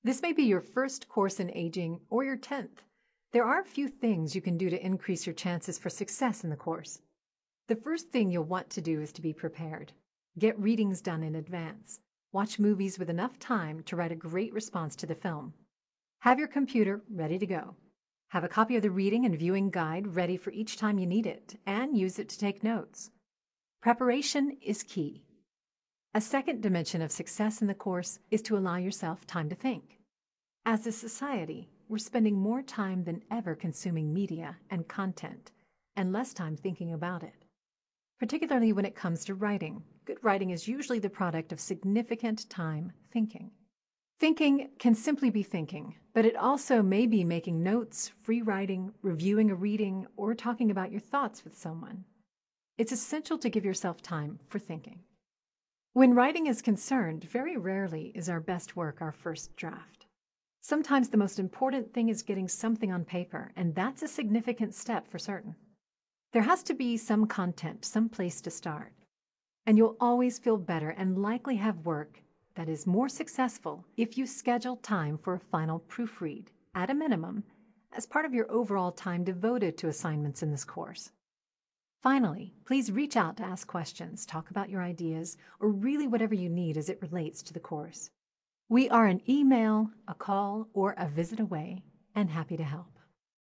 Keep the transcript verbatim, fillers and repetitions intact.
This may be your first course in aging or your tenth. There are a few things you can do to increase your chances for success in the course. The first thing you'll want to do is to be prepared. Get readings done in advance. Watch movies with enough time to write a great response to the film. Have your computer ready to go. Have a copy of the reading and viewing guide ready for each time you need it, and use it to take notes. Preparation is key. A second dimension of success in the course is to allow yourself time to think. As a society, we're spending more time than ever consuming media and content, and less time thinking about it. Particularly when it comes to writing, good writing is usually the product of significant time thinking. Thinking can simply be thinking, but it also may be making notes, free writing, reviewing a reading, or talking about your thoughts with someone. It's essential to give yourself time for thinking. When writing is concerned, very rarely is our best work our first draft. Sometimes the most important thing is getting something on paper, and that's a significant step for certain. There has to be some content, some place to start. And you'll always feel better and likely have work that is more successful if you schedule time for a final proofread, at a minimum, as part of your overall time devoted to assignments in this course. Finally, please reach out to ask questions, talk about your ideas, or really whatever you need as it relates to the course. We are an email, a call, or a visit away, and happy to help.